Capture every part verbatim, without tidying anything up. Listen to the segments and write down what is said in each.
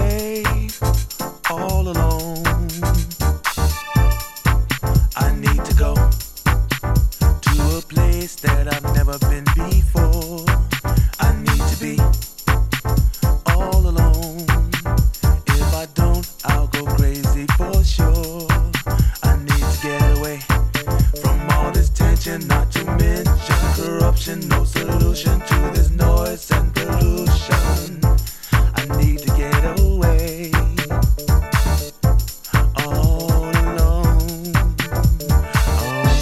away, all alone. I need to go to a place that I've never been before. I need to be all alone. If I don't, I'll go crazy for sure. I need to get away from all this tension, not to mention corruption. No solution to this noise and pollution. I need to get away. All alone. Oh.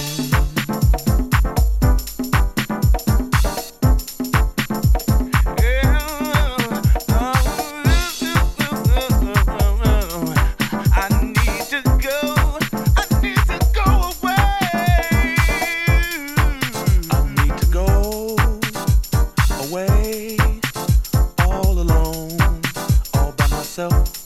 I need to go. I need to go away. I need to go away, all alone, all by myself.